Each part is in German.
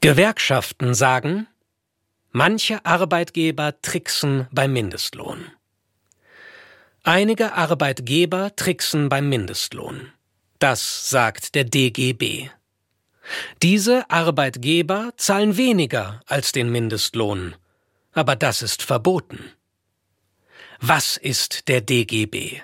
Gewerkschaften sagen, manche Arbeitgeber tricksen beim Mindestlohn. Einige Arbeitgeber tricksen beim Mindestlohn. Das sagt der DGB. Diese Arbeitgeber zahlen weniger als den Mindestlohn, aber das ist verboten. Was ist der DGB?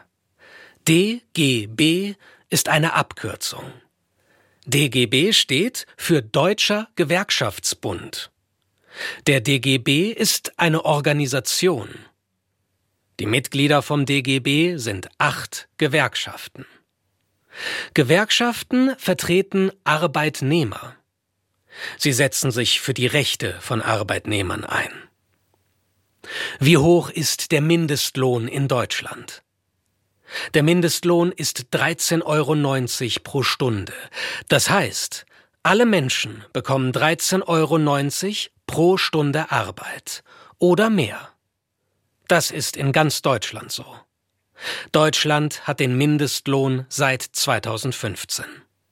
DGB ist eine Abkürzung. DGB steht für Deutscher Gewerkschaftsbund. Der DGB ist eine Organisation. Die Mitglieder vom DGB sind 8 Gewerkschaften. Gewerkschaften vertreten Arbeitnehmer. Sie setzen sich für die Rechte von Arbeitnehmern ein. Wie hoch ist der Mindestlohn in Deutschland? Der Mindestlohn ist 13,90 € pro Stunde. Das heißt, alle Menschen bekommen 13,90 € pro Stunde Arbeit oder mehr. Das ist in ganz Deutschland so. Deutschland hat den Mindestlohn seit 2015.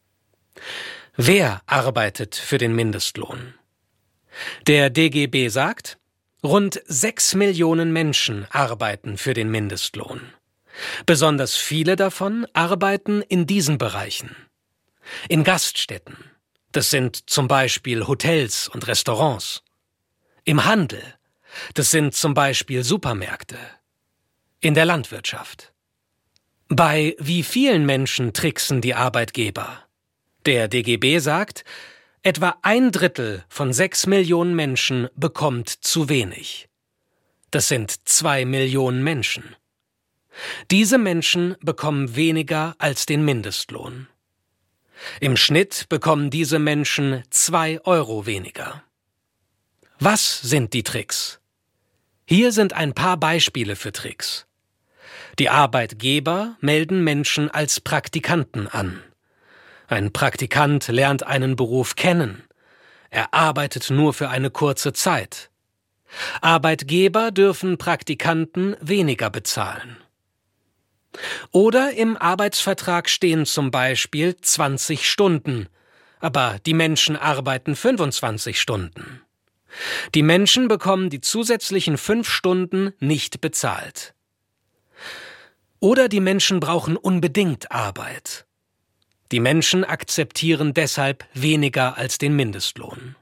Wer arbeitet für den Mindestlohn? Der DGB sagt, rund 6 Millionen Menschen arbeiten für den Mindestlohn. Besonders viele davon arbeiten in diesen Bereichen. In Gaststätten, das sind zum Beispiel Hotels und Restaurants. Im Handel, das sind zum Beispiel Supermärkte. In der Landwirtschaft. Bei wie vielen Menschen tricksen die Arbeitgeber? Der DGB sagt, etwa 1/3 von 6 Millionen Menschen bekommt zu wenig. Das sind 2 Millionen Menschen. Diese Menschen bekommen weniger als den Mindestlohn. Im Schnitt bekommen diese Menschen 2 € weniger. Was sind die Tricks? Hier sind ein paar Beispiele für Tricks. Die Arbeitgeber melden Menschen als Praktikanten an. Ein Praktikant lernt einen Beruf kennen. Er arbeitet nur für eine kurze Zeit. Arbeitgeber dürfen Praktikanten weniger bezahlen. Oder im Arbeitsvertrag stehen zum Beispiel 20 Stunden, aber die Menschen arbeiten 25 Stunden. Die Menschen bekommen die zusätzlichen 5 Stunden nicht bezahlt. Oder die Menschen brauchen unbedingt Arbeit. Die Menschen akzeptieren deshalb weniger als den Mindestlohn.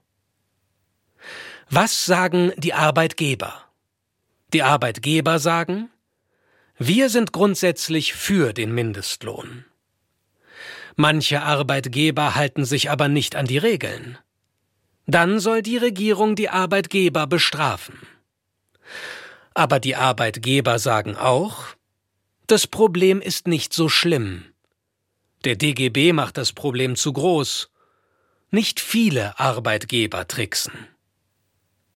Was sagen die Arbeitgeber? Die Arbeitgeber sagen, wir sind grundsätzlich für den Mindestlohn. Manche Arbeitgeber halten sich aber nicht an die Regeln. Dann soll die Regierung die Arbeitgeber bestrafen. Aber die Arbeitgeber sagen auch, das Problem ist nicht so schlimm. Der DGB macht das Problem zu groß. Nicht viele Arbeitgeber tricksen.